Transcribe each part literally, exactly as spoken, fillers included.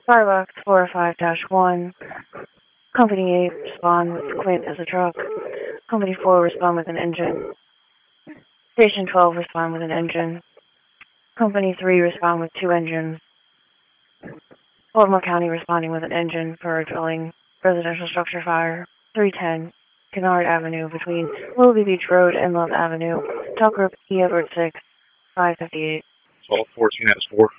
Firebox four oh five dash one. Company eight respond with Quint as a truck. Company four respond with an engine. Station twelve respond with an engine. Company three respond with two engines. Baltimore County responding with an engine for a dwelling residential structure fire. three ten Kennard Avenue between Willoughby Beach Road and Love Avenue. Talk group E Edward six, five fifty-eight. Salt fourteen has four.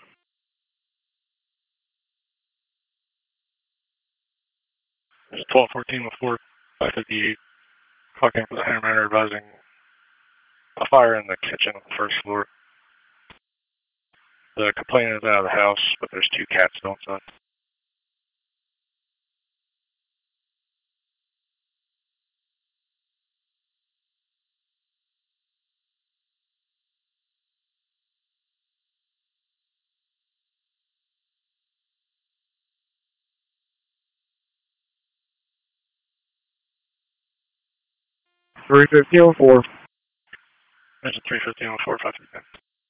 It's twelve fourteen with four, five fifty-eight. Clocking for the Hammer advising a fire in the kitchen on the first floor. The complainant is out of the house, but there's two cats still inside. three fifty on four. There's a three fifty on four, five fifty.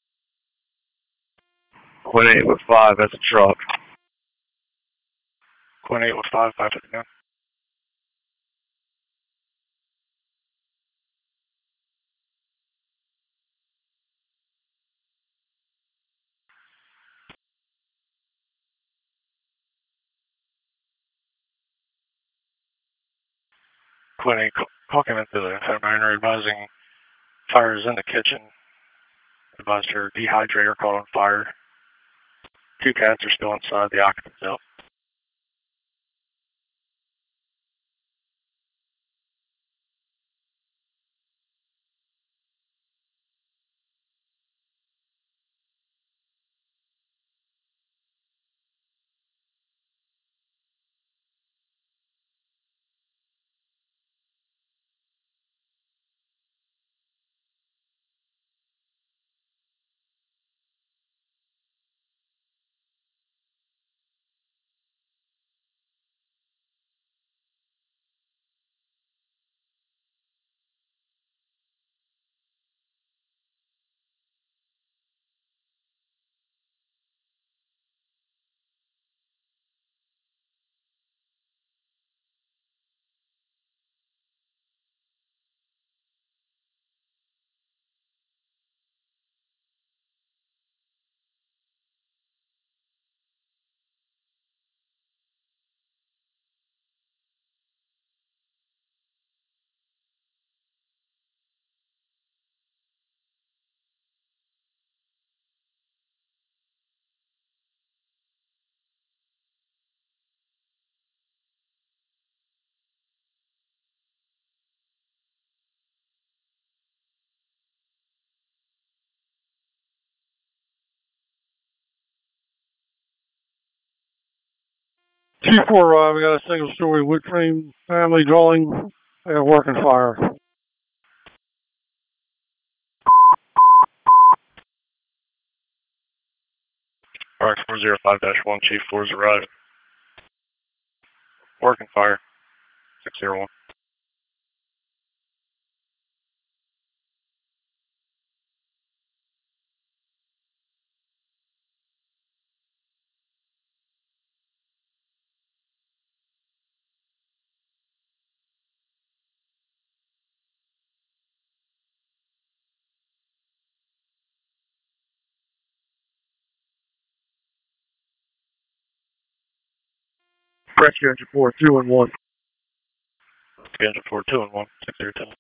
Quinn eight with five, that's a truck. Quinn eight with five, five fifty-nine. Quinn eight clocking into the Hammer advising fire is in the kitchen. Advised her dehydrator caught on fire. Two cats are still inside, the occupants out. two four, uh, we got a single story wood frame family dwelling. They got working fire. R X four oh five dash one, Chief four's arrived. Working fire, six oh one. Rescue engine four, two and one. Engine four, two and one, six oh two.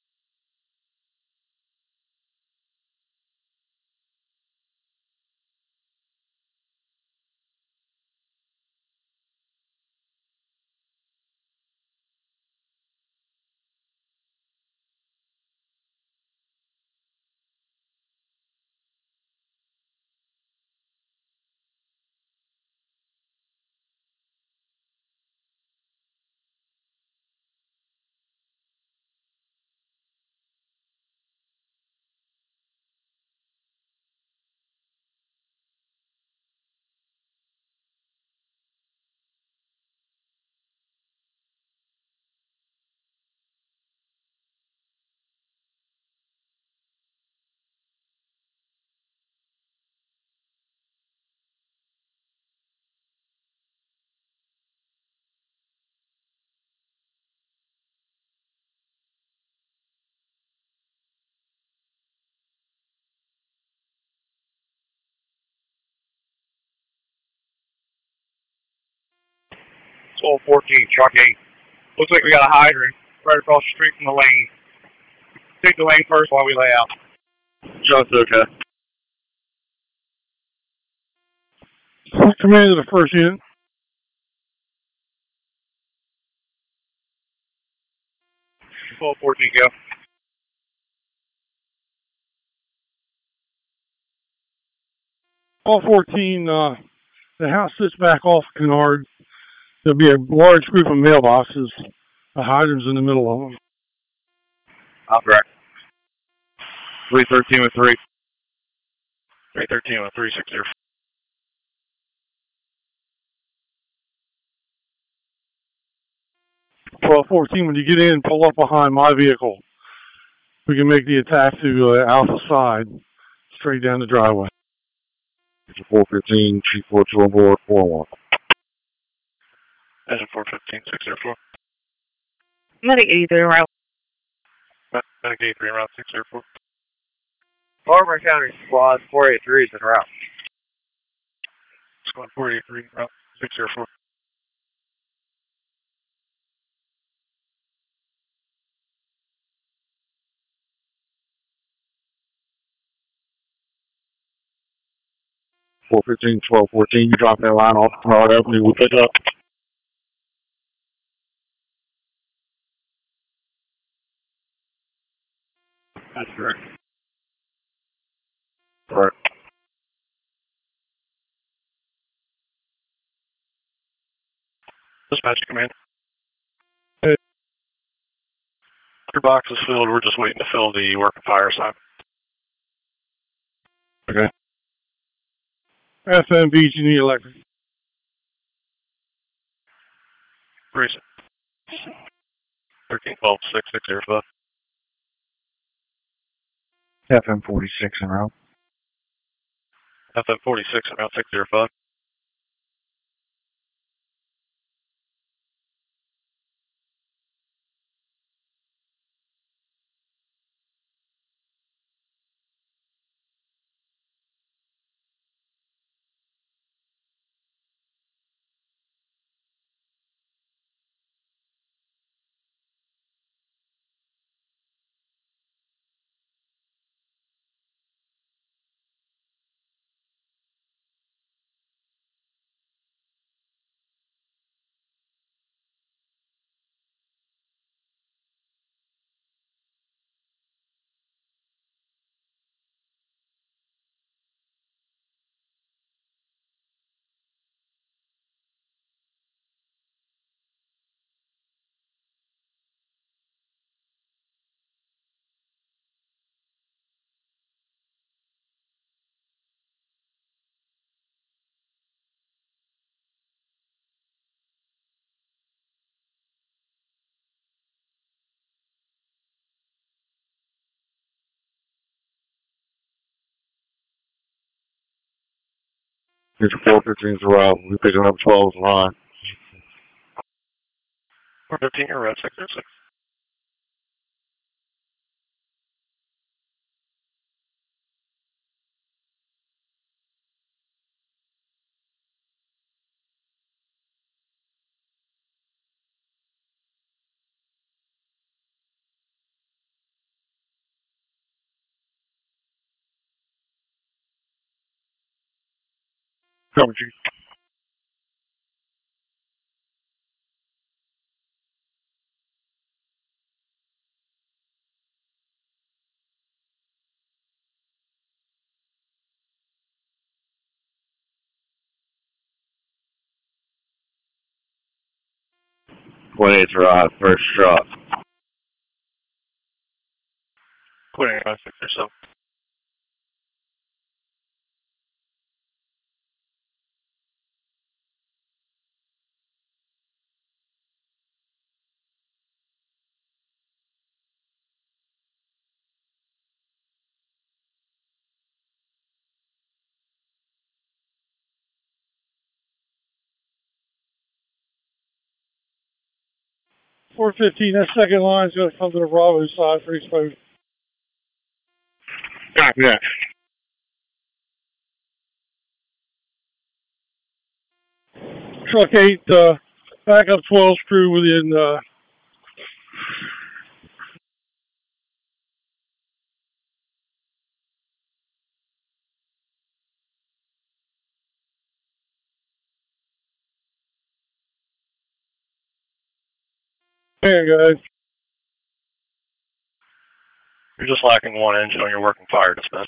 twelve fourteen, truck eight. Looks like we got a hydrant right across the street from the lane. Take the lane first while we lay out. Just okay. Command to the first unit. twelve fourteen, go. twelve fourteen, uh, the house sits back off Kennard. There'll be a large group of mailboxes. The hydrant's in the middle of them. I'll correct. three thirteen with three. three thirteen with three six zero. twelve fourteen, when you get in, pull up behind my vehicle. We can make the attack to uh, Alpha side, straight down the driveway. four fifteen, Chief four two four four one. Engine four fifteen, six zero four. Medic eighty-three route. Medic eighty-three, route six zero four. Baltimore County Squad four eighty-three is en route. Squad four eighty-three, route six zero four. four fifteen, twelve fourteen, you drop that line off Hard Avenue, we'll pick up. That's correct. Correct. Dispatch command. Hey. Your box is filled. We're just waiting to fill the work and fire side. Okay. F M V, you need electric. Raise it. thirteen twelve, six six zero five. F M forty-six en route. F M forty-six, route six zero five. Here's four fifteen's route. We're picking up twelve's line. four fifteen, your route six zero six. Coming, Chief. twenty-eight's arrived, first shot. twenty-eight, route six zero seven. four fifteen, that second line's going to come to the Bravo side for exposure. Copy that. Truck eight, uh, Backup twelve crew within uh, there you go. You're just lacking one engine on your working fire dispatch.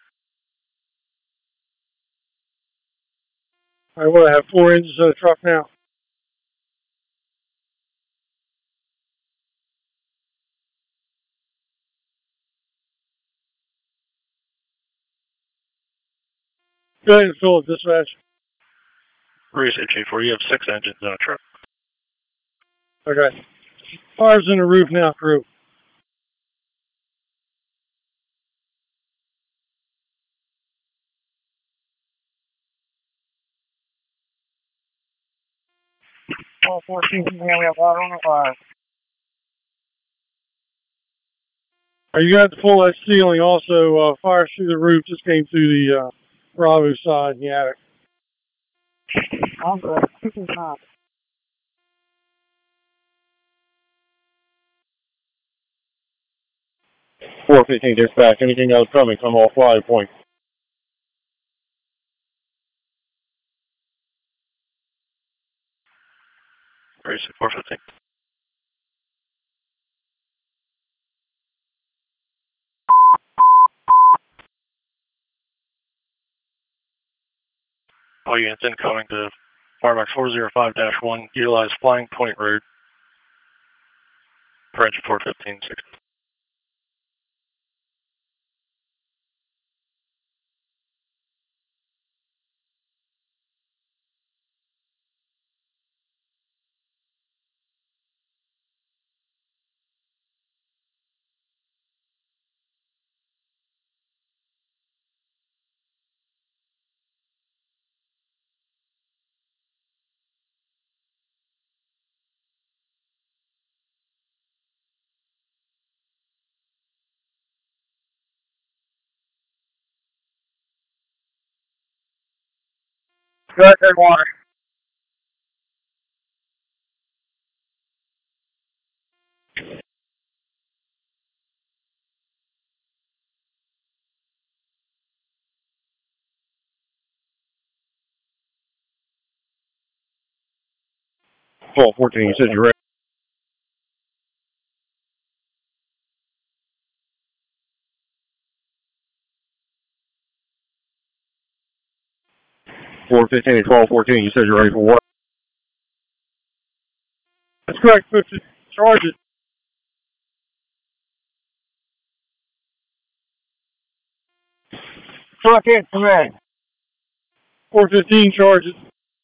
I want to have four engines in the truck now. Go ahead and fill it, dispatch. Appreciate you for you have six engines in a truck. Okay. Fire's in the roof now, crew. twelve fourteen, yeah, we have water on the fire. Are you got to pull that ceiling also? Uh, fire through the roof just came through the uh, Bravo side in the attic. I'm good. This is not. four fifteen dispatch, anything else coming, come off fly point. Appreciate four fifteen. All units incoming to Fireback four zero five dash one, utilize Flying Point Road, approach four fifteen sixty. Good, good water. twelve fourteen, you said you're ready. four fifteen and twelve fourteen, you said you're ready for what? That's correct, fifty. Charge it. Truck in, command. four fifteen, charge it.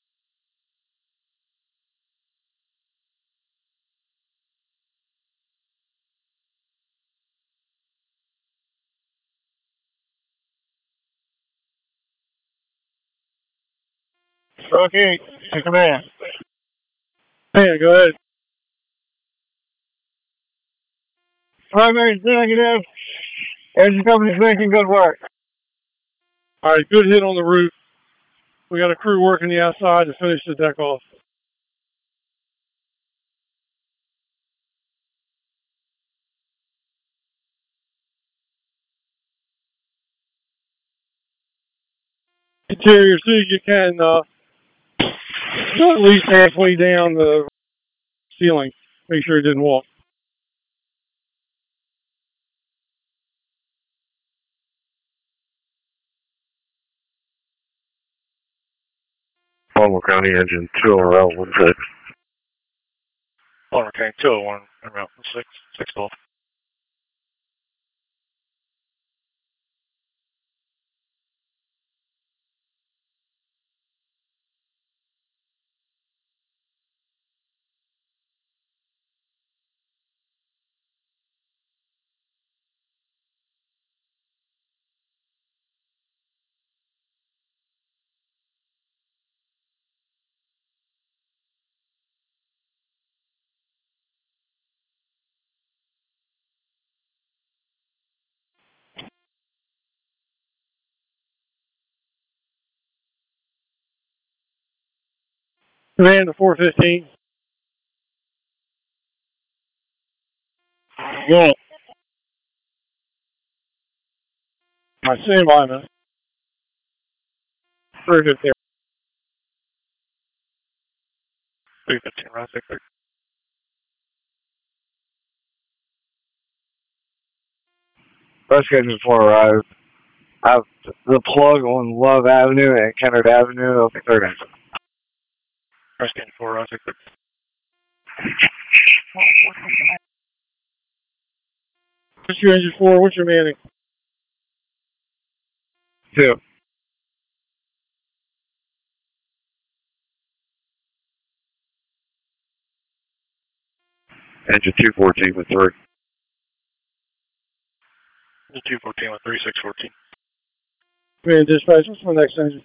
Truck in, to command. Hey, go ahead. Primary negative. Engine company's making good work. All right, good hit on the roof. We got a crew working the outside to finish the deck off. Interior, see if you can uh, go at least halfway down the ceiling. Make sure it didn't walk. Baltimore County engine two oh L one six. Baltimore County two oh one, route six, six twelve. Command to four fifteen. Yeah. My stand by, man. three fifteen. three fifteen, right there. Rescue Engine four arrived. I have the plug on Love Avenue and Kennard Avenue of the third engine. Rescue Engine four, right there. Rescue Engine four, what's your manning? Two. Engine two fourteen with three. The two fourteen with three six fourteen. Command dispatch, what's my next engine?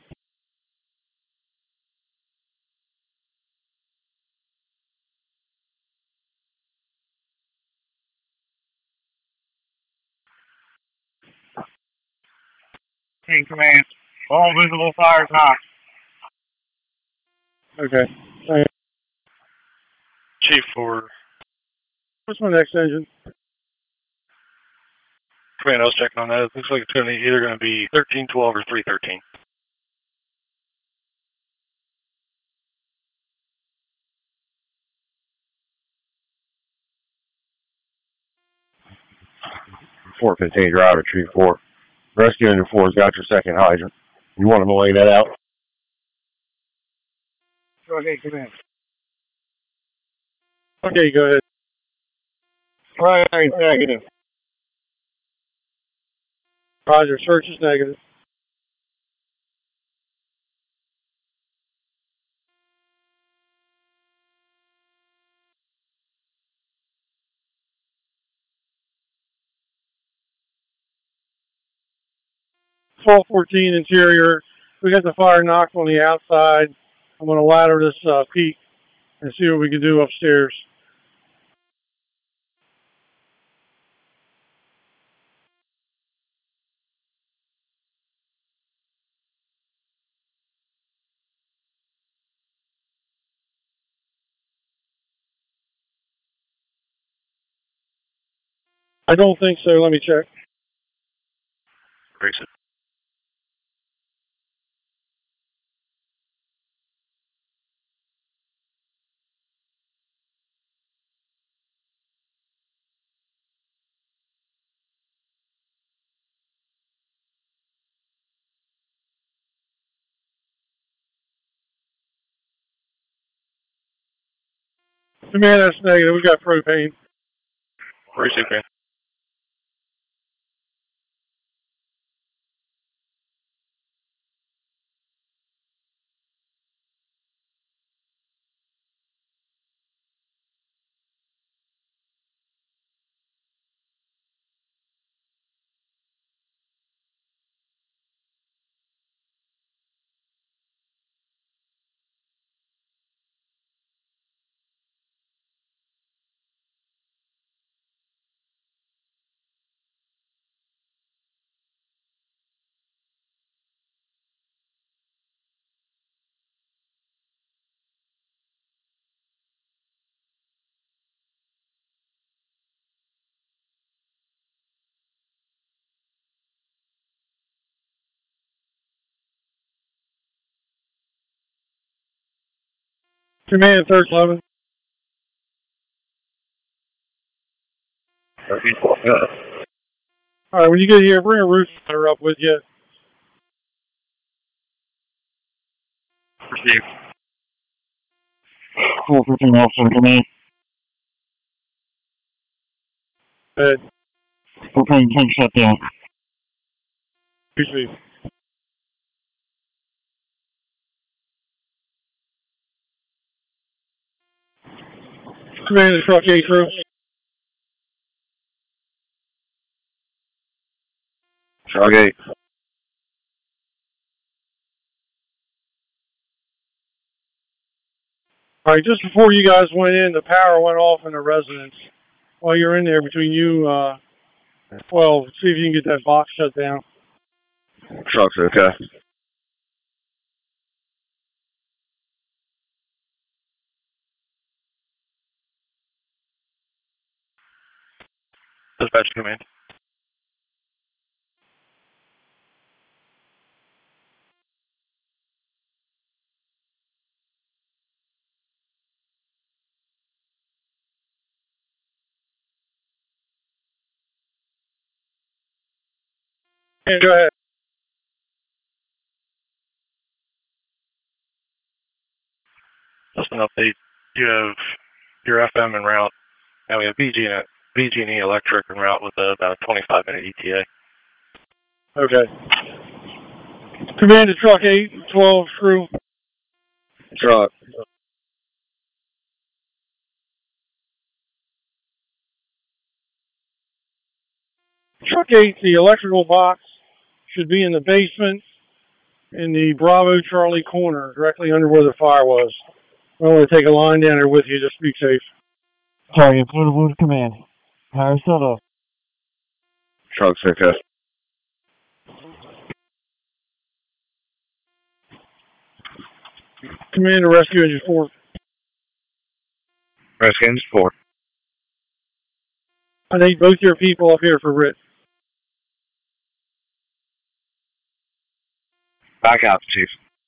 Team command. All visible fires knocked. Okay. Thank you. Chief four. What's my next engine? Command, I was checking on that. It looks like it's going to be either going to be thirteen twelve or three thirteen. four fifteen driver, tree four. Rescue Engine four's got your second hydrant. You want him to lay that out? Okay, command. Okay, go ahead. Right, negative. Roger, search is negative. twelve fourteen interior. We got the fire knocked on the outside. I'm going to ladder this uh, peak and see what we can do upstairs. I don't think so. Let me check. Brace it. Command, that's negative. We got propane. Brace it, man. Command, third eleven. All right, when you get here, bring a roof ladder up with you. Received. four fifteen officer, command. Head. Propane tank shut down. Receive. Command, the truck eight crew. Truck eight. All right, just before you guys went in, the power went off in the residence. While you're in there, between you, uh, twelve, see if you can get that box shut down. Truck's okay. Dispatch command. Yeah, go ahead. Just an update. You have your F M en route. Now we have B G and B G and E electric en route with uh, about a twenty-five minute E T A. Okay. Command to truck eight twelve crew. Truck. Truck eight, the electrical box should be in the basement in the Bravo Charlie corner, directly under where the fire was. I want to take a line down there with you, just be safe. Target Florida Wood Command. Power shut off. Truck six S. Command to rescue engine four. Rescue engine four. I need both your people up here for Rit. Back out, Chief.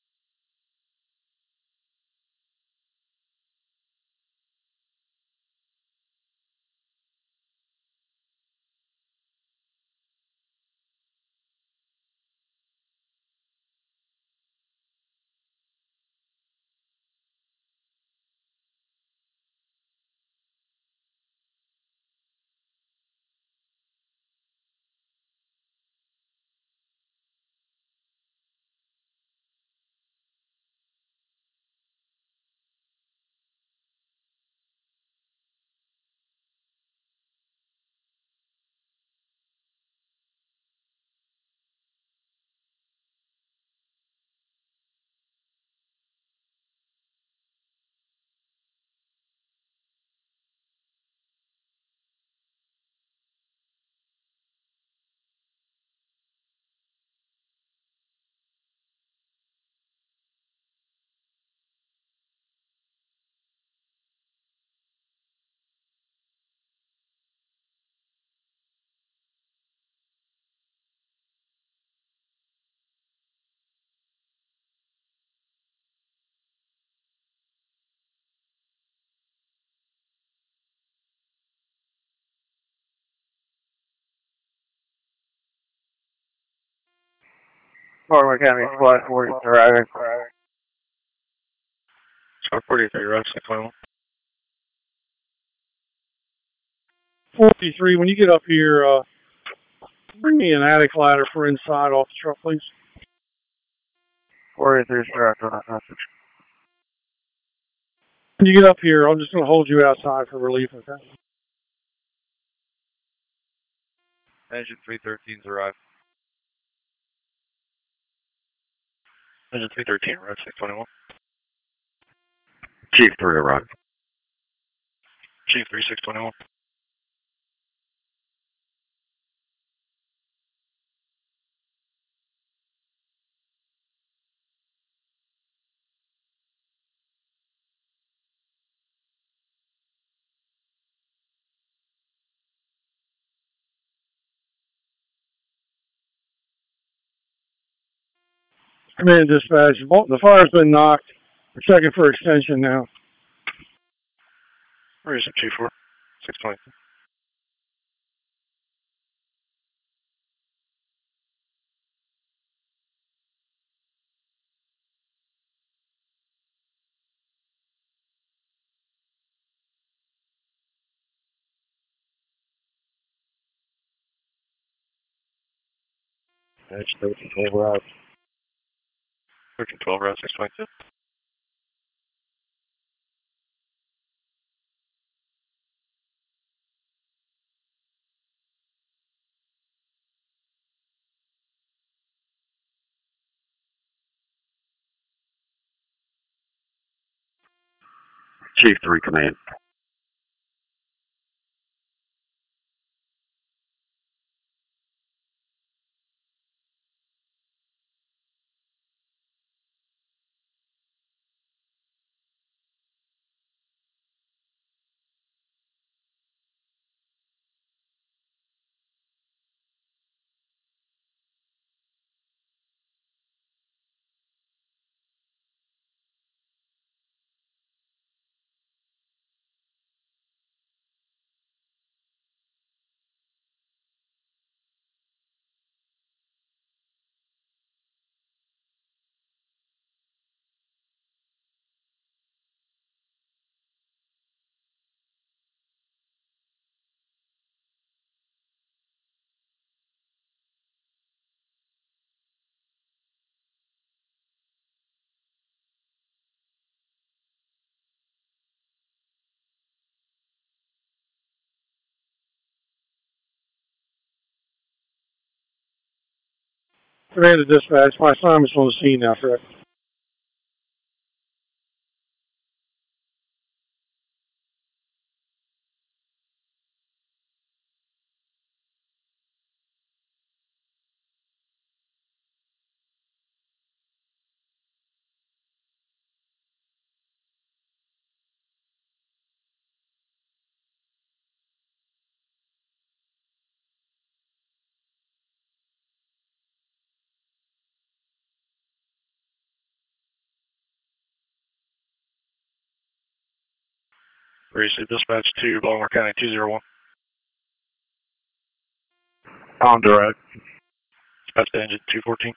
Baltimore County Squad forty arriving. Squad forty-three, route six twenty-one. forty-three, when you get up here, uh, bring me an attic ladder for inside off the truck, please. forty-three direct on that message. When you get up here, I'm just going to hold you outside for relief, okay? Engine three thirteen's arrived. Engine three thirteen, route six twenty-one. Chief three arrived. Chief three six twenty-one. Command dispatch, the fire's been knocked. We're checking for extension now. Where is it, Chief four? six twenty. That's thirteen twelve arrived. thirteen twelve, route six twenty-two. Chief three command. Commander Dispatch, my assignment's on the scene now, correct? Receive dispatch to Baltimore County two zero one. On direct. Dispatch to engine two fourteen.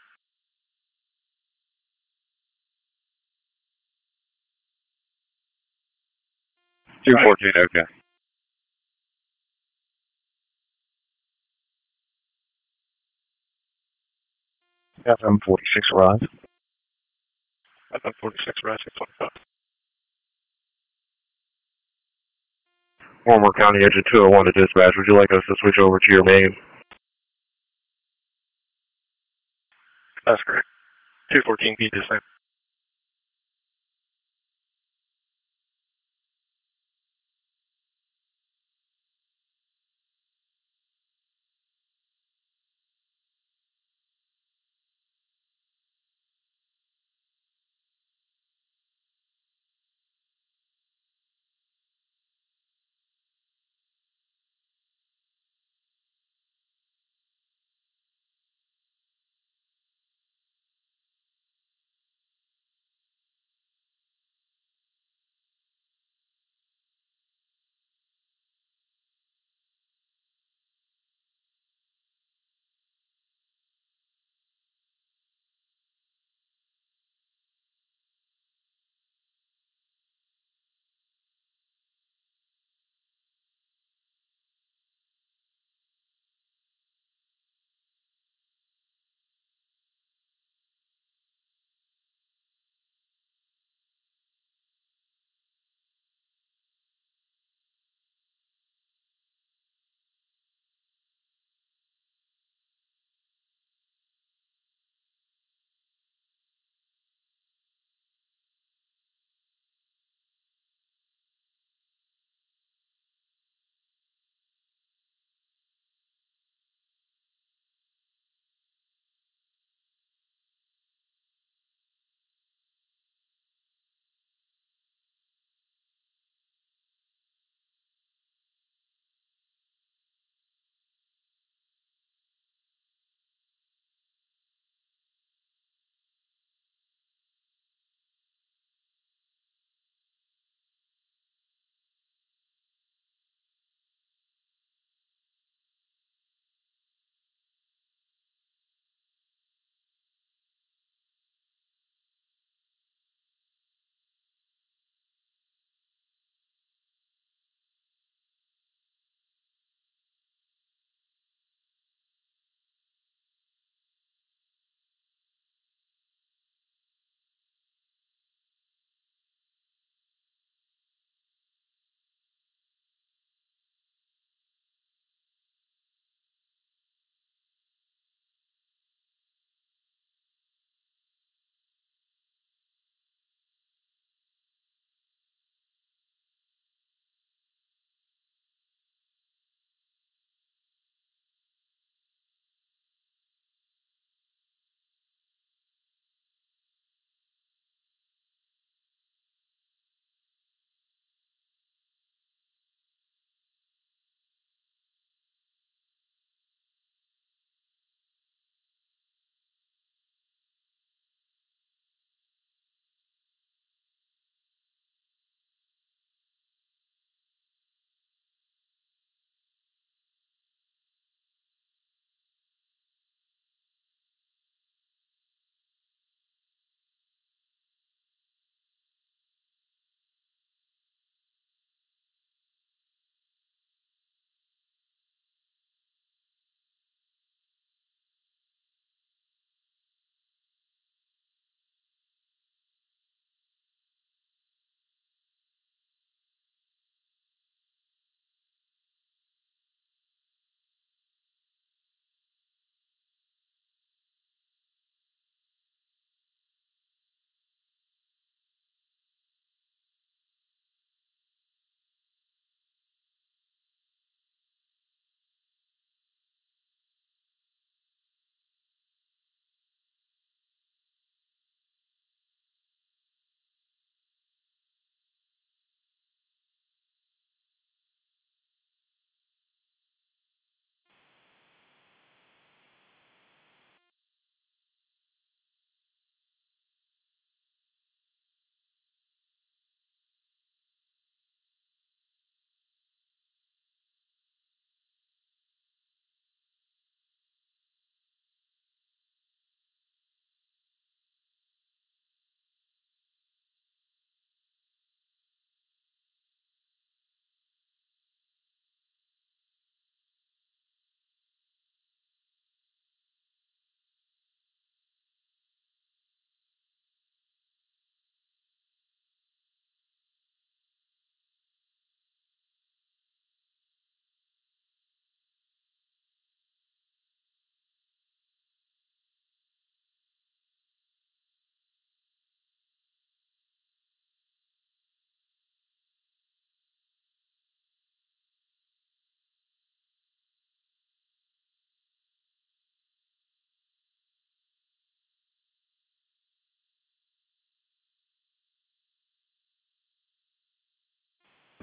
two fourteen, okay. F M forty-six arrive. F M forty-six arrive six twenty-five. Baltimore County engine two oh one to dispatch. Would you like us to switch over to your main? That's correct. two fourteen beat the same.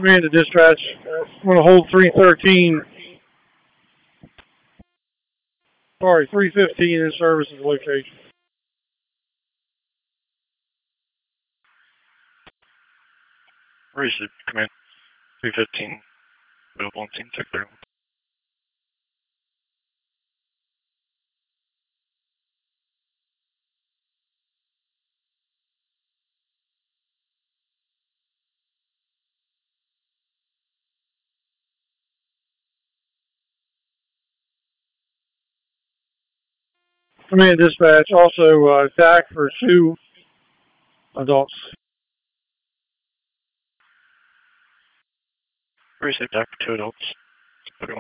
Command to dispatch. I'm going to hold three thirteen. Sorry, three fifteen in services location. Receive command. three fifteen. Available on scene sector. Command dispatch. Also uh, attack for two adults. Receive attack for two adults. Okay.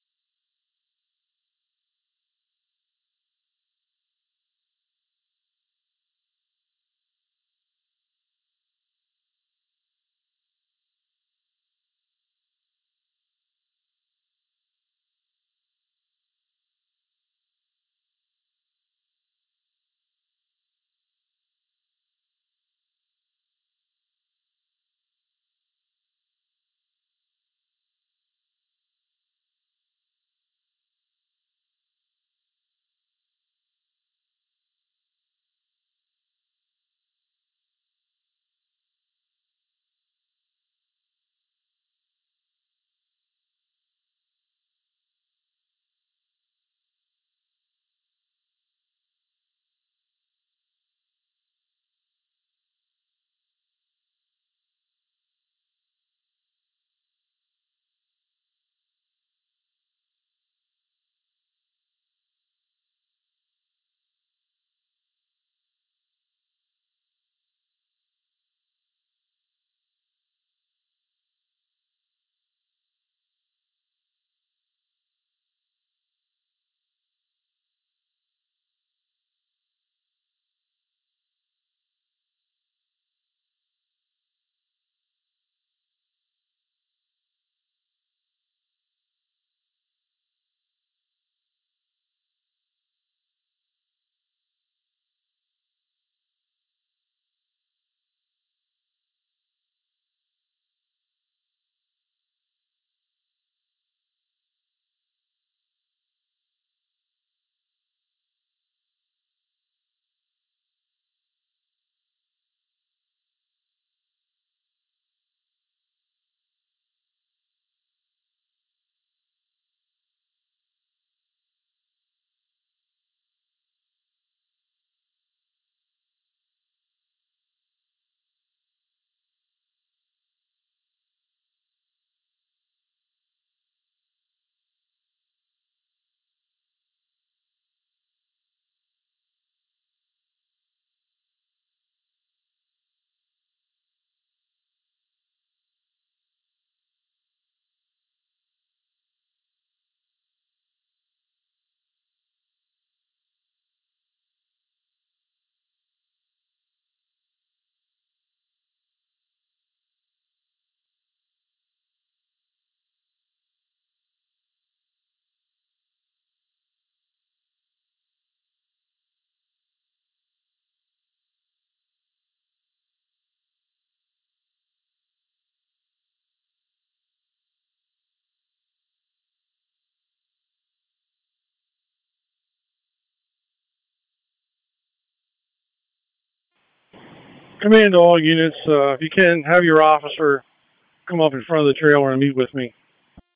Command to all units, uh, if you can, have your officer come up in front of the trailer and meet with me.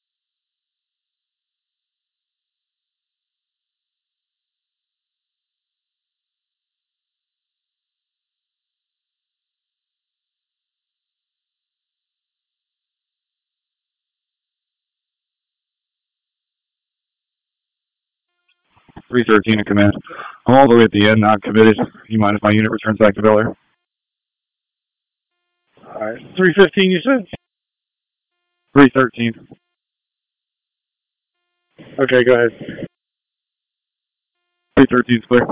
three thirteen in command. I'm all the way at the end, not committed. You mind if my unit returns back to Bel Air? All right. three fifteen, you said? three thirteen. Okay, go ahead. three thirteen is clear.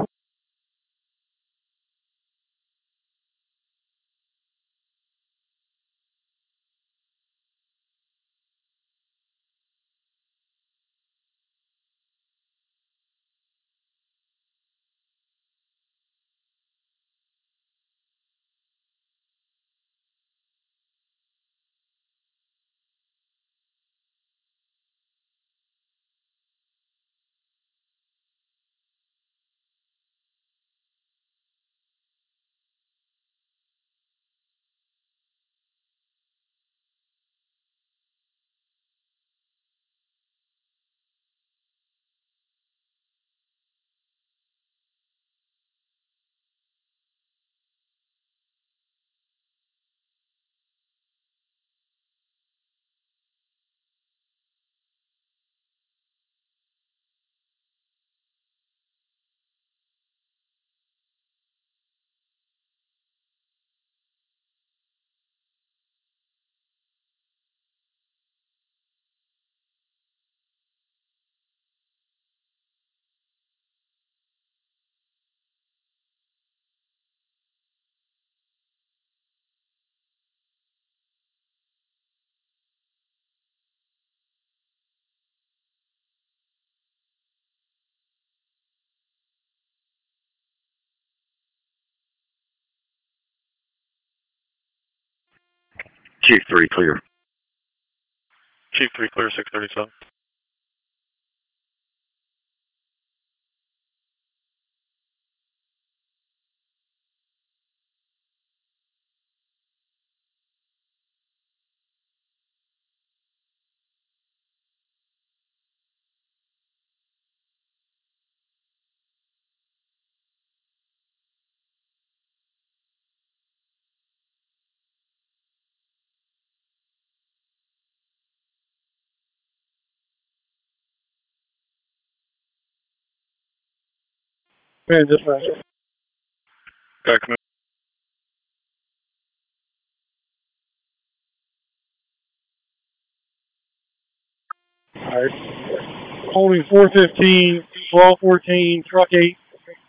Chief three, clear. Chief three, clear six thirty-seven. Command dispatch. Okay, command. Alright. Holding four fifteen, twelve fourteen, truck eight,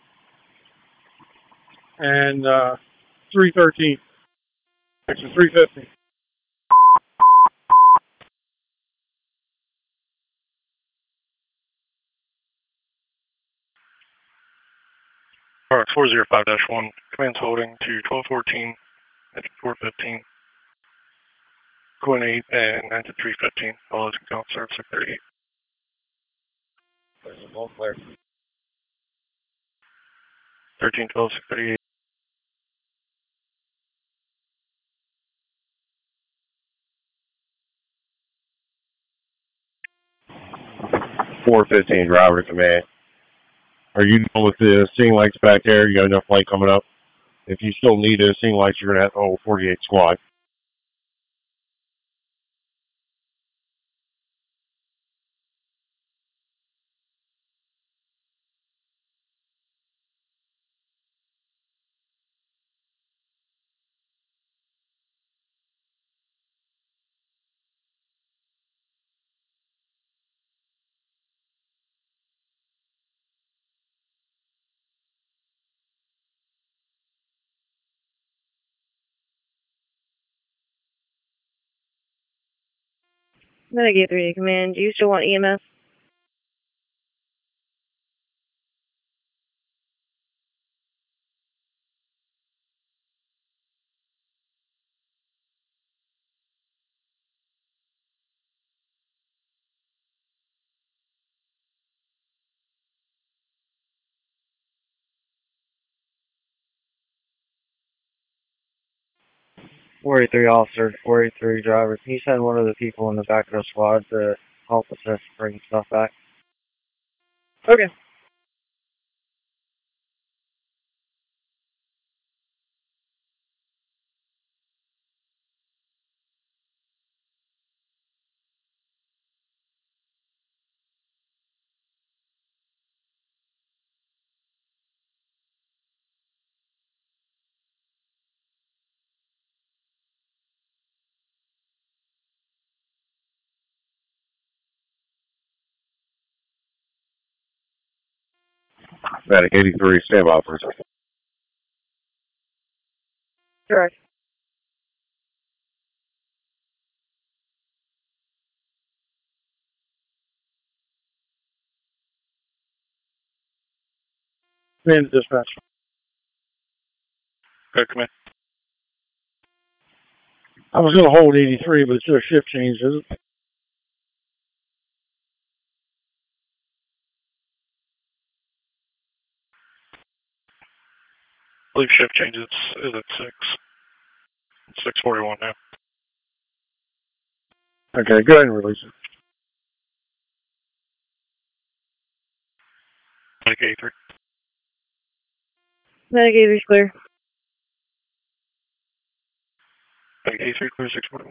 and uh, three thirteen. Section three fifty. All right, four zero five dash one. Command's holding to twelve fourteen, engine four fifteen, Quinn eight, and engine three fifteen. All is count service six thirty-eight. Both clear. thirteen twelve six thirty-eight. four fifteen, driver to command. Are you done with the seeing lights back there? You got enough light coming up? If you still need those seeing lights, you're going to have to hold forty-eight squad. Medicaid three to command. Do you still want E M S? four eighty-three officer, four eighty-three driver. Can you send one of the people in the back of the squad to help assist bring stuff back? Okay. Medic eighty-three, stand by, please. Correct. Command dispatch. Okay, command. I was going to hold eighty-three, but it's a shift change, is it? I believe shift changes is at six. six forty-one now. Okay, go ahead and release it. Medic eighty-three. Medicaid three clear. Medic eighty-three, clear six forty-one.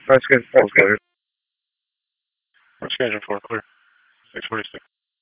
Rescue engine four clear. Rescue engine four clear. six forty-six.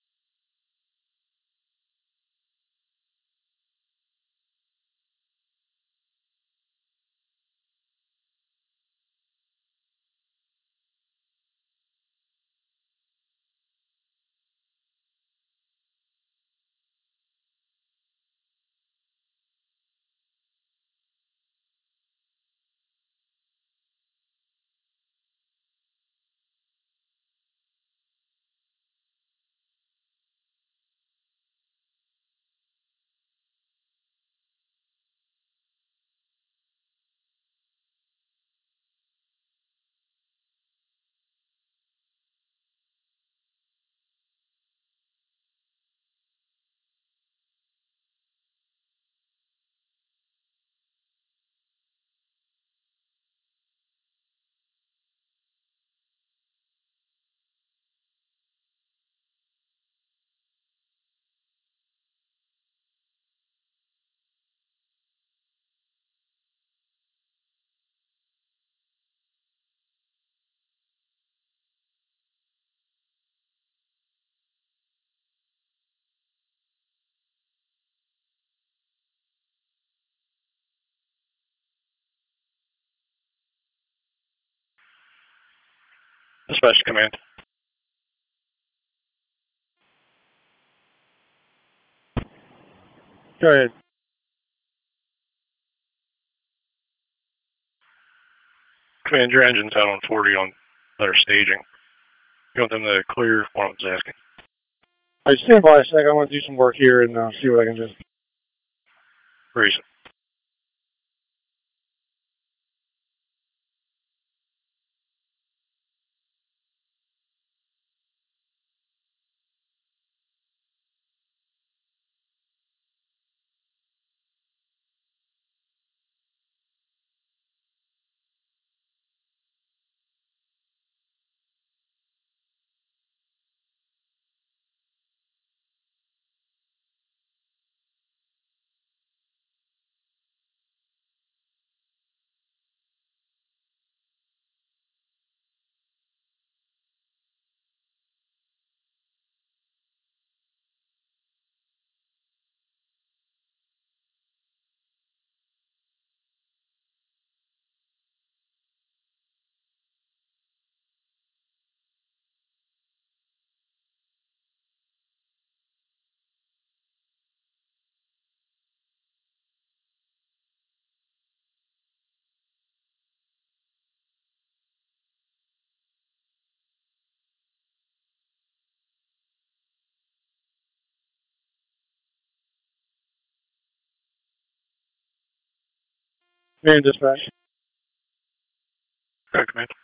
Dispatch command. Go ahead. Command, your engine's out on forty on their staging. You want them to clear? One of them's asking. All right, stand by a sec. I want to do some work here and uh, see what I can do. Reason. Man, dispatch. Go ahead, command.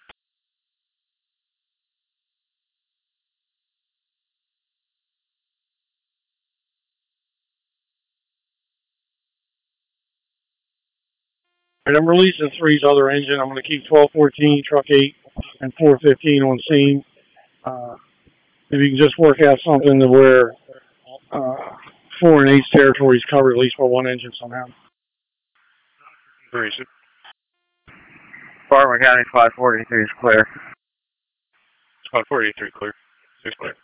All right, I'm releasing three's other engine. I'm going to keep twelve fourteen, truck eight, and four fifteen on scene. Uh, if you can just work out something to where uh, four and eight's territory is covered at least by one engine somehow. Reason. Farmer County five forty-three is clear. Squad four eighty-three clear. six clear.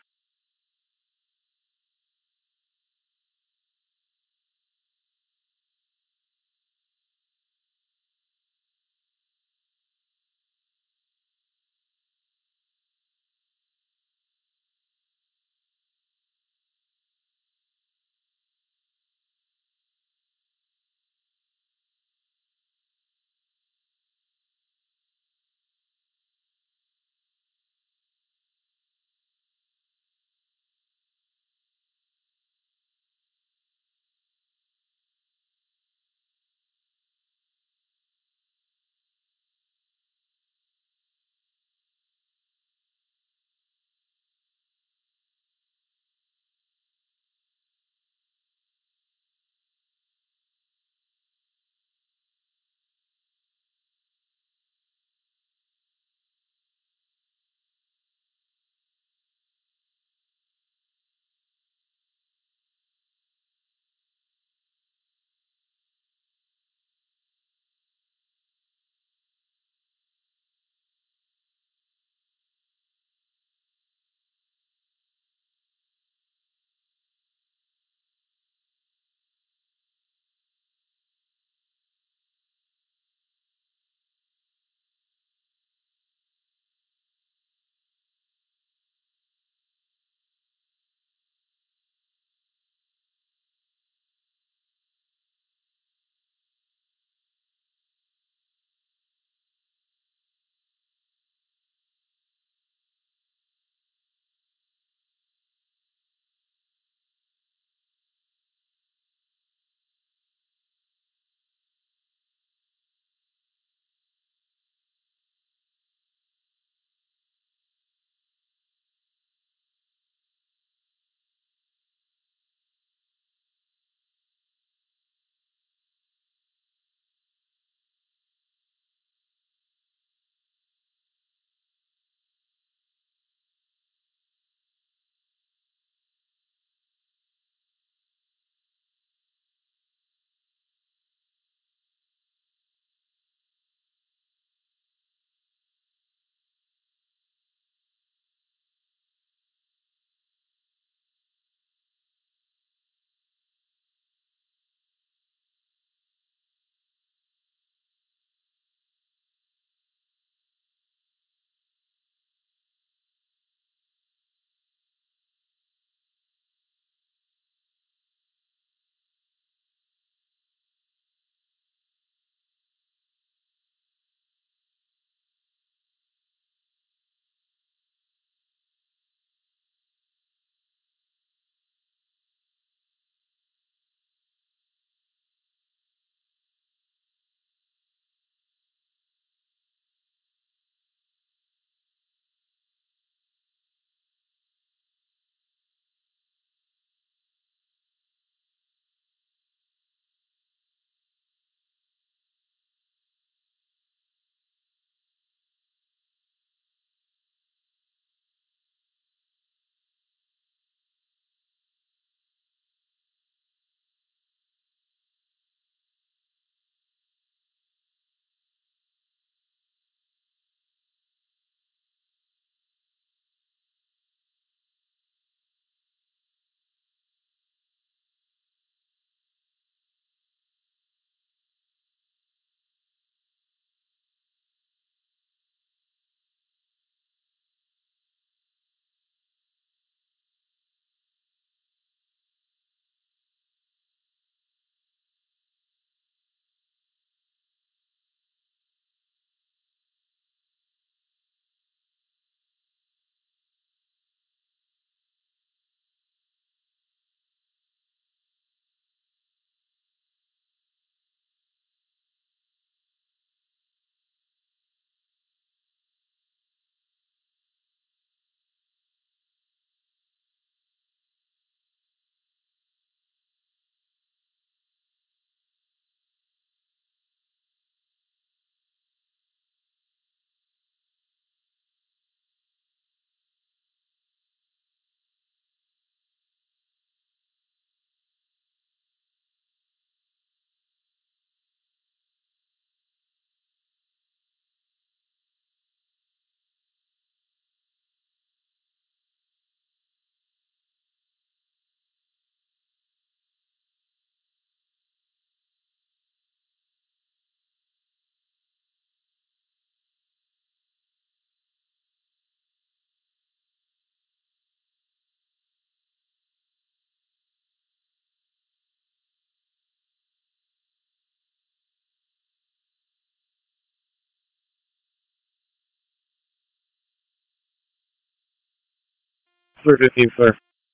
three fifteen, clear.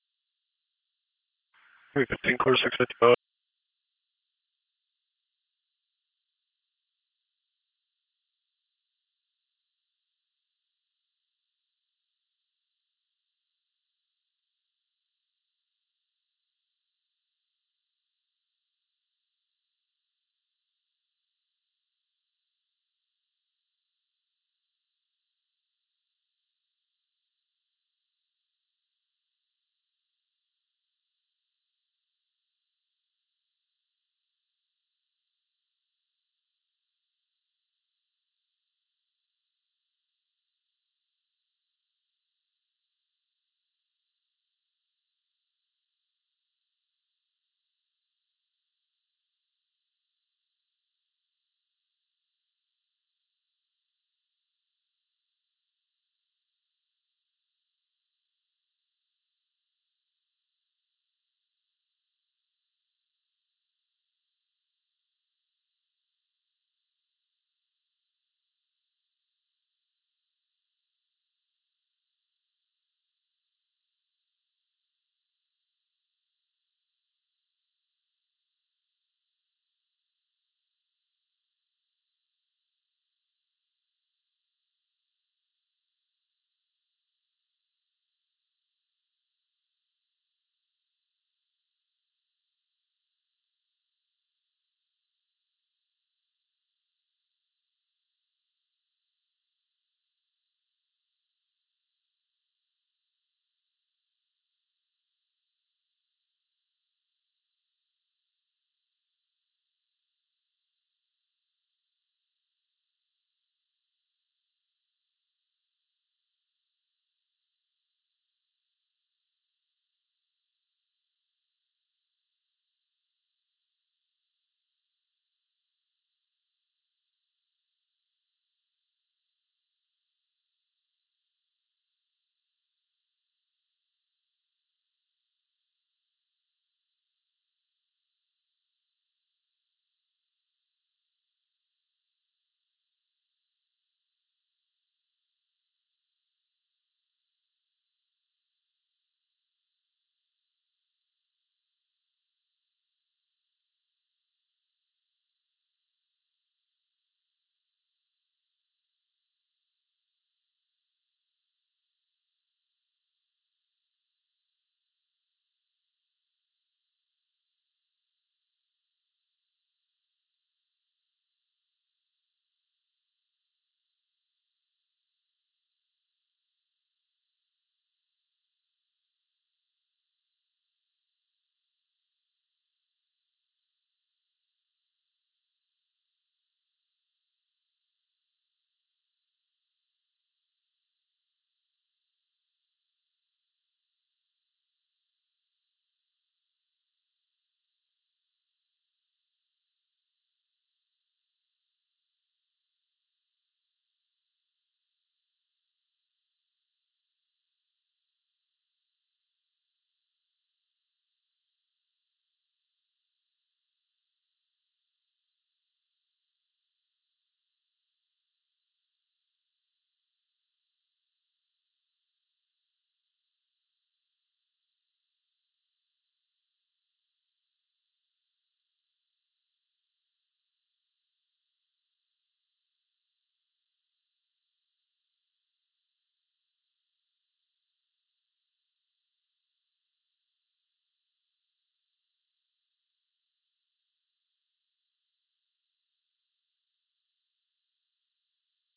three fifteen, clear six fifty-five.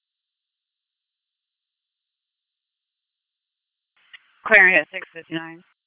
Clearing at six fifty-nine.